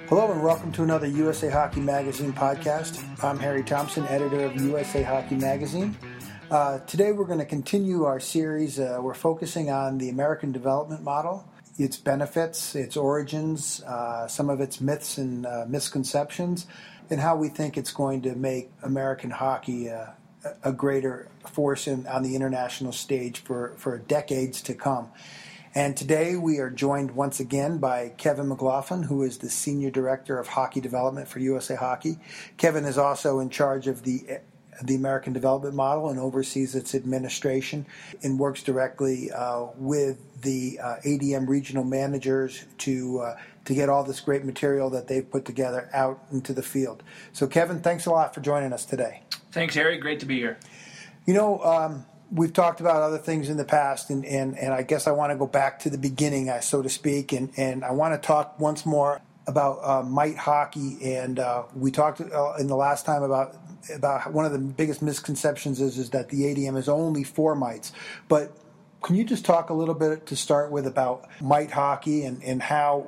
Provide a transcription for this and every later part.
Hello and welcome to another USA Hockey Magazine podcast. I'm Harry Thompson, editor of USA Hockey Magazine. Today we're going to continue our series. We're focusing on the American development model, its benefits, its origins, some of its myths and misconceptions, and how we think it's going to make American hockey a greater force on the international stage for decades to come. And today we are joined once again by Kevin McLaughlin, who is the Senior Director of Hockey Development for USA Hockey. Kevin is also in charge of the American Development Model and oversees its administration and works directly with the ADM regional managers to get all this great material that they've put together out into the field. So Kevin, thanks a lot for joining us today. Thanks, Harry. Great to be here. You know, we've talked about other things in the past, and I guess I want to go back to the beginning, so to speak, and I want to talk once more about mite hockey. And we talked in the last time about one of the biggest misconceptions is that the ADM is only for mites. But can you just talk a little bit to start with about mite hockey and how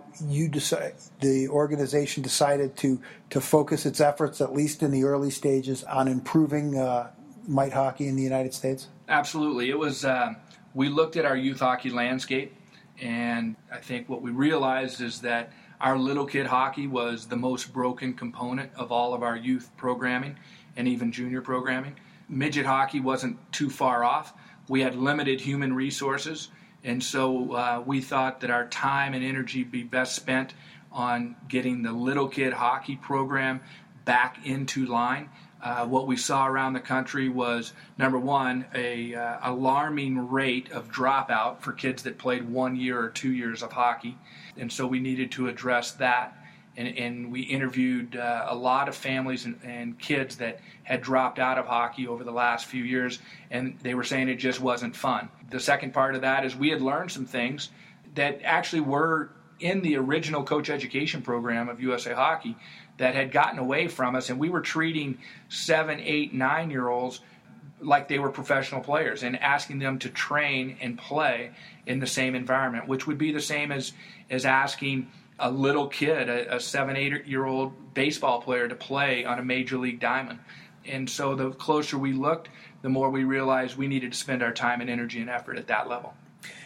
the organization decided to focus its efforts, at least in the early stages, on improving mite hockey in the United States? Absolutely. It was, we looked at our youth hockey landscape, and I think what we realized is that our little kid hockey was the most broken component of all of our youth programming and even junior programming. Midget hockey wasn't too far off. We had limited human resources, and so we thought that our time and energy be best spent on getting the little kid hockey program back into line. What we saw around the country was, number one, a alarming rate of dropout for kids that played 1 year or 2 years of hockey, and so we needed to address that. And we interviewed a lot of families and kids that had dropped out of hockey over the last few years, and they were saying it just wasn't fun. The second part of that is we had learned some things that actually were in the original coach education program of USA Hockey that had gotten away from us, and we were treating 7, 8, 9-year-olds like they were professional players and asking them to train and play in the same environment, which would be the same as asking a little kid, a 7, 8-year-old baseball player, to play on a major league diamond. And so the closer we looked, the more we realized we needed to spend our time and energy and effort at that level.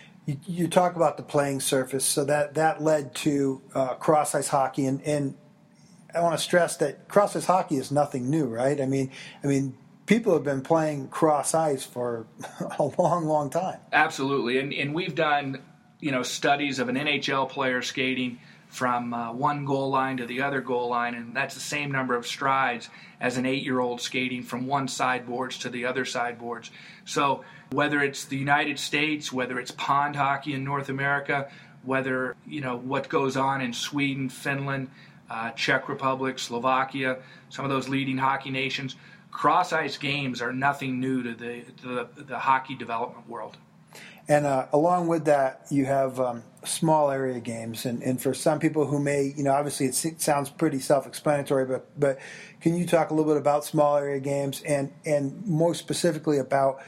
You talk about the playing surface, so that led to cross-ice hockey, and I want to stress that cross-ice hockey is nothing new, right? I mean, people have been playing cross-ice for a long, long time. Absolutely, and we've done studies of an NHL player skating from one goal line to the other goal line, and that's the same number of strides as an 8-year-old skating from one sideboards to the other sideboards. So whether it's the United States, whether it's pond hockey in North America, whether what goes on in Sweden, Finland, Czech Republic, Slovakia, some of those leading hockey nations, cross-ice games are nothing new to the hockey development world. And along with that, you have small area games. And for some people who may, obviously it sounds pretty self-explanatory, but can you talk a little bit about small area games and more specifically about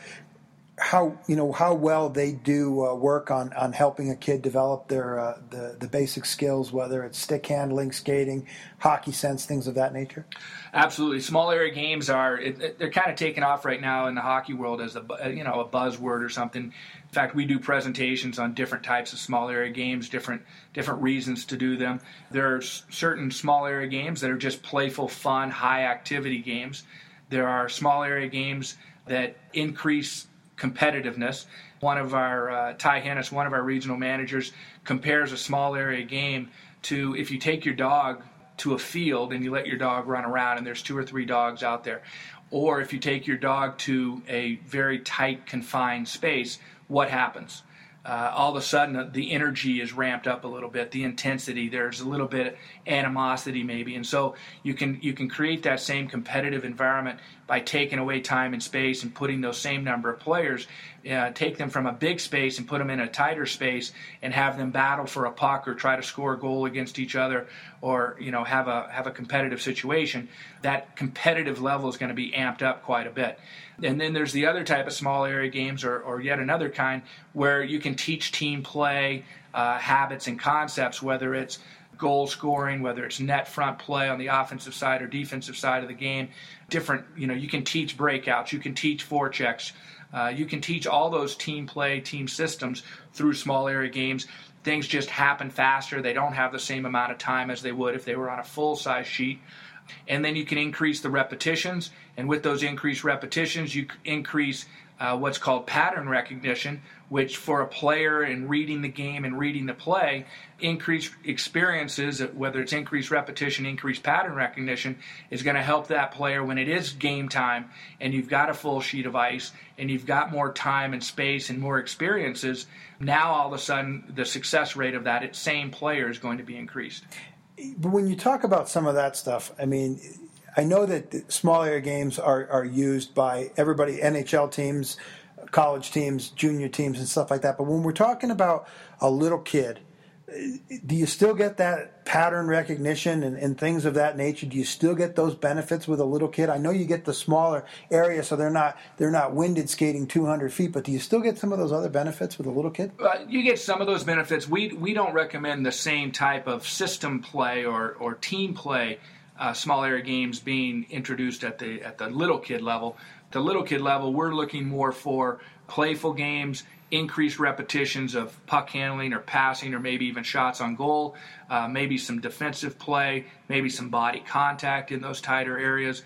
how well they do work on helping a kid develop their the basic skills, whether it's stick handling, skating, hockey sense, things of that nature? Absolutely. Small area games they're kind of taking off right now in the hockey world as a buzzword or something. In fact, we do presentations on different types of small area games, different reasons to do them. There are certain small area games that are just playful, fun, high activity games. There are small area games that increase competitiveness. One of our, Ty Hennis, one of our regional managers, compares a small area game to if you take your dog to a field and you let your dog run around and there's 2 or 3 dogs out there. Or if you take your dog to a very tight, confined space, what happens? All of a sudden, the energy is ramped up a little bit, the intensity, there's a little bit of animosity maybe. And so you can create that same competitive environment by taking away time and space and putting those same number of players, take them from a big space and put them in a tighter space and have them battle for a puck or try to score a goal against each other or have a competitive situation. That competitive level is going to be amped up quite a bit. And then there's the other type of small area games or yet another kind where you can teach team play habits and concepts, whether it's goal scoring, whether it's net front play on the offensive side or defensive side of the game. Different, you can teach breakouts, you can teach forechecks, you can teach all those team play, team systems through small area games. Things just happen faster. They don't have the same amount of time as they would if they were on a full-size sheet. And then you can increase the repetitions, and with those increased repetitions, you increase what's called pattern recognition, which for a player in reading the game and reading the play, increased experiences, whether it's increased repetition, increased pattern recognition, is going to help that player when it is game time and you've got a full sheet of ice and you've got more time and space and more experiences. Now all of a sudden the success rate of that same player is going to be increased. But when you talk about some of that stuff, I mean, I know that small area games are used by everybody, NHL teams, college teams, junior teams, and stuff like that. But when we're talking about a little kid, do you still get that pattern recognition and things of that nature? Do you still get those benefits with a little kid? I know you get the smaller area, so they're not winded skating 200 feet, but do you still get some of those other benefits with a little kid? You get some of those benefits. We don't recommend the same type of system play or team play small area games being introduced at the little kid level. The little kid level, we're looking more for playful games, increased repetitions of puck handling or passing or maybe even shots on goal, maybe some defensive play, maybe some body contact in those tighter areas,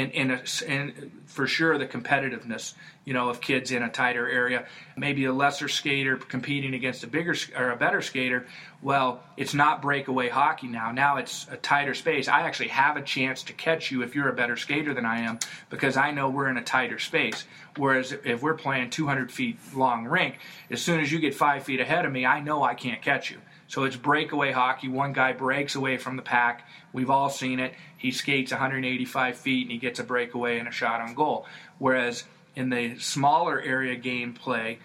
and for sure the competitiveness, of kids in a tighter area. Maybe a lesser skater competing against a bigger or a better skater. Well, it's not breakaway hockey now. Now it's a tighter space. I actually have a chance to catch you if you're a better skater than I am because I know we're in a tighter space. Whereas if we're playing 200 feet long rink, as soon as you get 5 feet ahead of me, I know I can't catch you. So it's breakaway hockey. One guy breaks away from the pack. We've all seen it. He skates 185 feet and he gets a breakaway and a shot on goal. Whereas in the smaller area game play,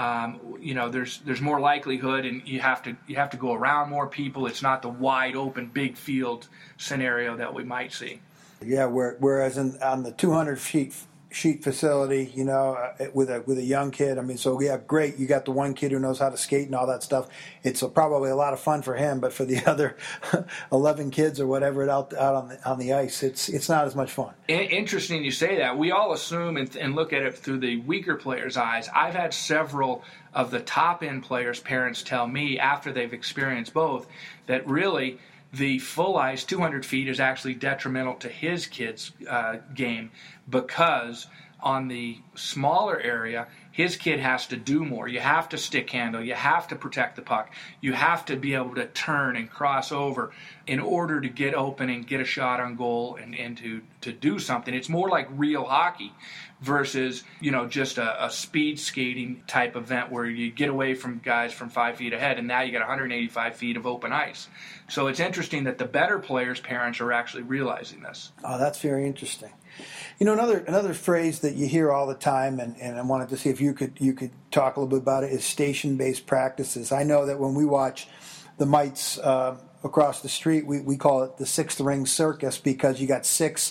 there's more likelihood, and you have to go around more people. It's not the wide open big field scenario that we might see. Yeah, whereas on the 200 sheet facility, with a young kid, I mean, so yeah, great. You got the one kid who knows how to skate and all that stuff. It's probably a lot of fun for him, but for the other 11 kids or whatever out on the ice, it's not as much fun. Interesting you say that. We all assume and look at it through the weaker players' eyes. I've had several of the top end players' parents tell me after they've experienced both that really the full ice 200 feet is actually detrimental to his kid's game because on the smaller area, his kid has to do more. You have to stick handle. You have to protect the puck. You have to be able to turn and cross over in order to get open and get a shot on goal and to do something. It's more like real hockey versus, just a speed skating type event where you get away from guys from 5 feet ahead and now you got 185 feet of open ice. So it's interesting that the better players' parents are actually realizing this. Oh, that's very interesting. Another phrase that you hear all the time, and I wanted to see if you could talk a little bit about it, is station-based practices. I know that when we watch the Mites across the street, we call it the sixth ring circus because you got six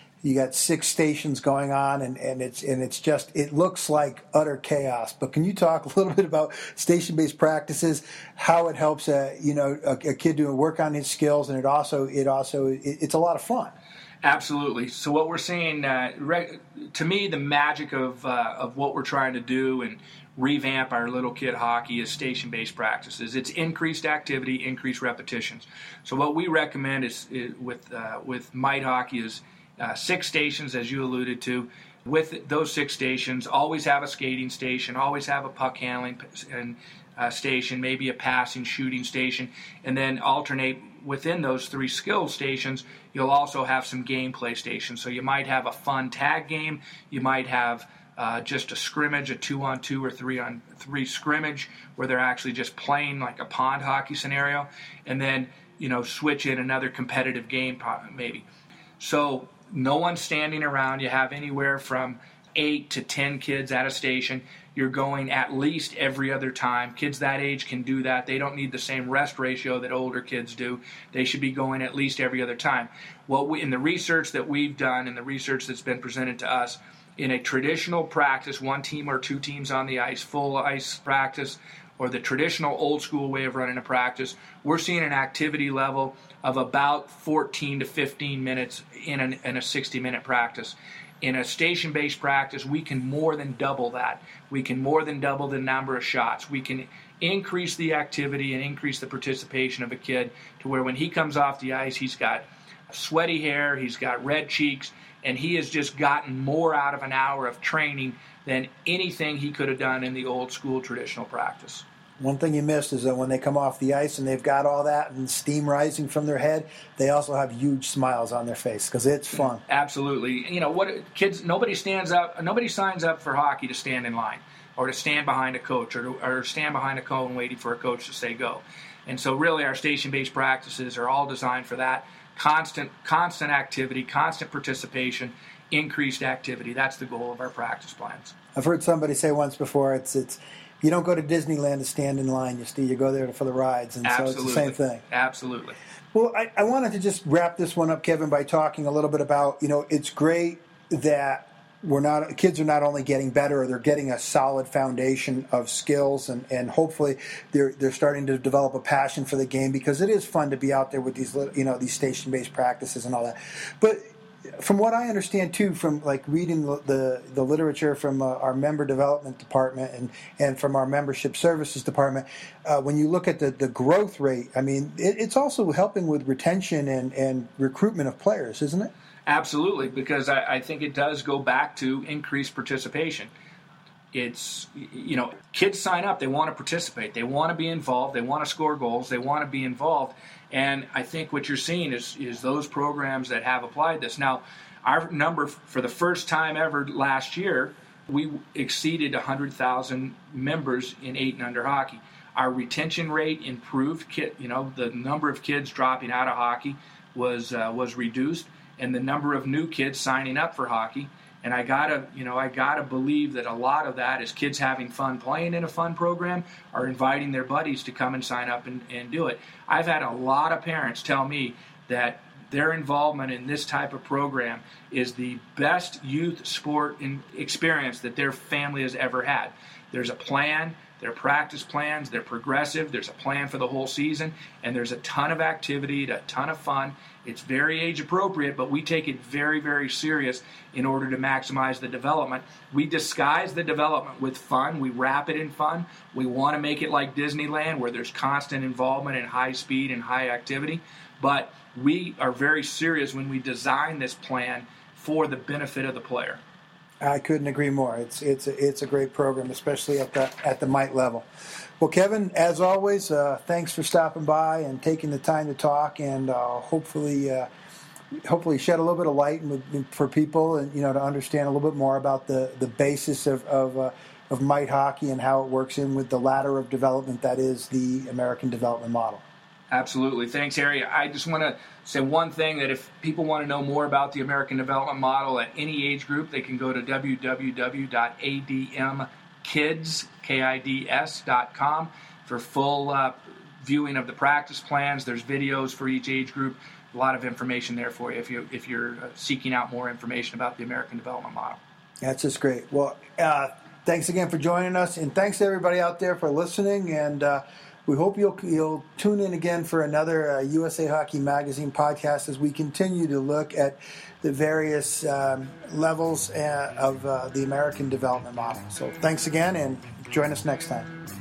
stations going on, and it looks like utter chaos. But can you talk a little bit about station-based practices, how it helps a kid to work on his skills, and it's a lot of fun. Absolutely. So what we're seeing, to me, the magic of what we're trying to do and revamp our little kid hockey is station-based practices. It's increased activity, increased repetitions. So what we recommend is with Mite hockey is 6 stations, as you alluded to. With those 6 stations, always have a skating station, always have a puck handling and station, maybe a passing, shooting station, and then alternate within those 3 skill stations. You'll also have some gameplay stations. So you might have a fun tag game. You might have just a scrimmage, a 2-on-2 or 3-on-3 scrimmage where they're actually just playing like a pond hockey scenario, and then switch in another competitive game maybe. So no one's standing around. You have anywhere from 8 to 10 kids at a station. You're going at least every other time. Kids that age can do that. They don't need the same rest ratio that older kids do. They should be going at least every other time. In the research that we've done and the research that's been presented to us, in a traditional practice, 1 team or 2 teams on the ice, full ice practice, or the traditional old school way of running a practice, we're seeing an activity level of about 14 to 15 minutes in a 60-minute practice. In a station-based practice, we can more than double that. We can more than double the number of shots. We can increase the activity and increase the participation of a kid to where when he comes off the ice, he's got sweaty hair, he's got red cheeks, and he has just gotten more out of an hour of training than anything he could have done in the old school traditional practice. One thing you missed is that when they come off the ice and they've got all that and steam rising from their head, they also have huge smiles on their face because it's fun. Absolutely. You know, kids, nobody signs up for hockey to stand in line or to stand behind a coach or stand behind a cone waiting for a coach to say go. And so really our station-based practices are all designed for that. Constant activity, constant participation, increased activity. That's the goal of our practice plans. I've heard somebody say once before, it's you don't go to Disneyland to stand in line. You go there for the rides, and Absolutely. So it's the same thing. Absolutely. Well, I wanted to just wrap this one up, Kevin, by talking a little bit about, it's great that kids are not only getting better, they're getting a solid foundation of skills, and hopefully they're starting to develop a passion for the game, because it is fun to be out there with these station-based practices and all that. But from what I understand too, from like reading the literature from our member development department and from our membership services department, when you look at the growth rate, I mean, it's also helping with retention and recruitment of players, isn't it? Absolutely, because I think it does go back to increased participation. It's, kids sign up, they want to participate, they want to be involved, they want to score goals, they want to be involved. And I think what you're seeing is those programs that have applied this. Now, our number for the first time ever last year, we exceeded 100,000 members in 8 and under hockey. Our retention rate improved. The number of kids dropping out of hockey was reduced, and the number of new kids signing up for hockey. And I gotta believe that a lot of that is kids having fun playing in a fun program or inviting their buddies to come and sign up and do it. I've had a lot of parents tell me that their involvement in this type of program is the best youth sport experience that their family has ever had. There's a plan. Their practice plans, they're progressive, there's a plan for the whole season, and there's a ton of activity, a ton of fun. It's very age appropriate, but we take it very, very serious in order to maximize the development. We disguise the development with fun. We wrap it in fun. We want to make it like Disneyland, where there's constant involvement and high speed and high activity. But we are very serious when we design this plan for the benefit of the player. I couldn't agree more. It's a great program, especially at the mite level. Well, Kevin, as always, thanks for stopping by and taking the time to talk, and hopefully shed a little bit of light for people, and to understand a little bit more about the basis of mite hockey and how it works in with the ladder of development that is the American development model. Absolutely. Thanks, Harry. I just want to say one thing, that if people want to know more about the American Development Model at any age group, they can go to www.admkids.com for full viewing of the practice plans. There's videos for each age group. A lot of information there for you if you're seeking out more information about the American Development Model. That's just great. Well, thanks again for joining us, and thanks to everybody out there for listening, and we hope you'll tune in again for another USA Hockey Magazine podcast as we continue to look at the various levels of the American development model. So thanks again, and join us next time.